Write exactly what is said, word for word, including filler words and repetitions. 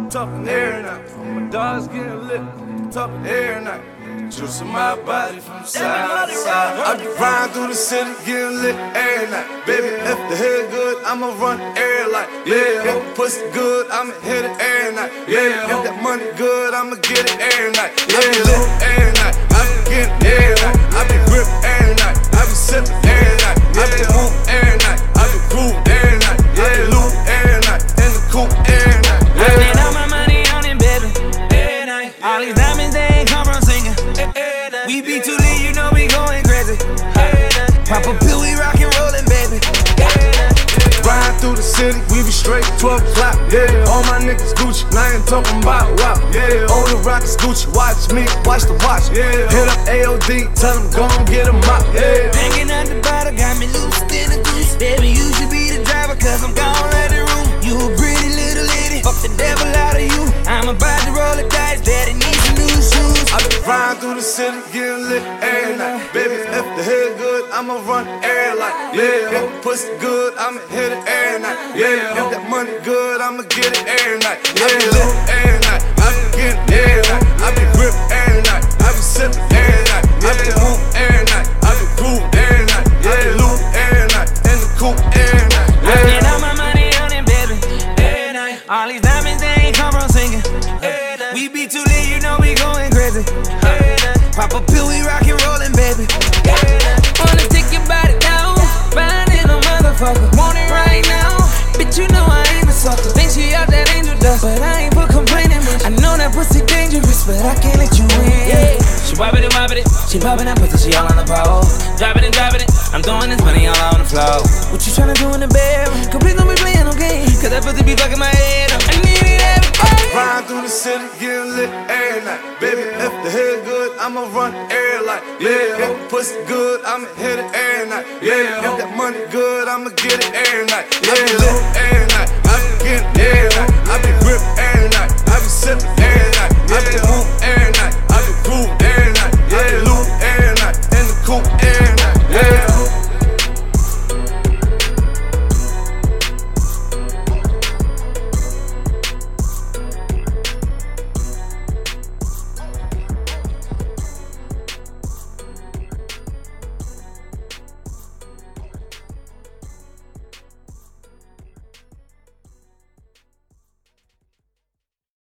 talking every night. My dogs getting lit, talking every night. Juicing my body from side to side. I be riding through the city, getting lit every night. Baby, if the head good, I'ma run every light. Yeah, if the pussy good, I'ma hit it every night. Yeah, if that money good, I'ma get it every night. I be lit every night, I be getting every night. I be gripped every night, I be sipping every night. I be whoop every night, I be groove every night. I be loot every night, in the coupe every night. I spend all my money on it, baby. Every night. All these diamonds, they ain't come from singing. We be too lit, you know we going crazy. Pop a pill, we rockin' rollin', baby. Riding through the city, we be straight twelve o'clock. Yeah, all my niggas Gucci, and I ain't talking about wow. Yeah, all the rockets Gucci, watch me, watch the watch. Yeah, hit up A O D, tell them go and get 'em out. Yeah, hanging out the bottle, got me loose in the goose. Baby, you should be the driver, cause I'm gone at the room. You a pretty little lady, fuck the devil out of you. I'm about to roll the dice, daddy needs some new shoes. I be riding through the city, getting lit every night. Baby, if the head good, I'ma run every light. Yeah, if the pussy good, I'ma hit it every night. Yeah, if that money good, I'ma get it every night. I be lit every night, I be getting every night. I be gripped every night, I be sipping every night. I be whoop every night, I be groove every night. I be loot every night, in the coupe every night. I spend all my money on it, baby. Every night. All these diamonds, they ain't come from singing. We be too lit, you know we going crazy. Pop a pill, we rockin' rollin', baby. Wanna take your body down, finding a motherfucker. Want it right now, bitch, you know I ain't a sucker. Think she out that angel dust, but I ain't put complaining much. I know that pussy dangerous, but I can't let you in. Yeah. She wobbin' it, wobbin' it, she poppin' that pussy, she all on the pole. Droppin' it, droppin' it, I'm throwing this money all on the floor. What you tryna do in the bedroom? Complete don't be playin' no games, cause that pussy be fucking my head up. I need it every day. Riding through the city, getting lit every night. Baby, if the head good, I'ma run every light. Yeah, if the pussy good, I'ma hit it every night. Yeah, if that money good, I'ma get it every night. I be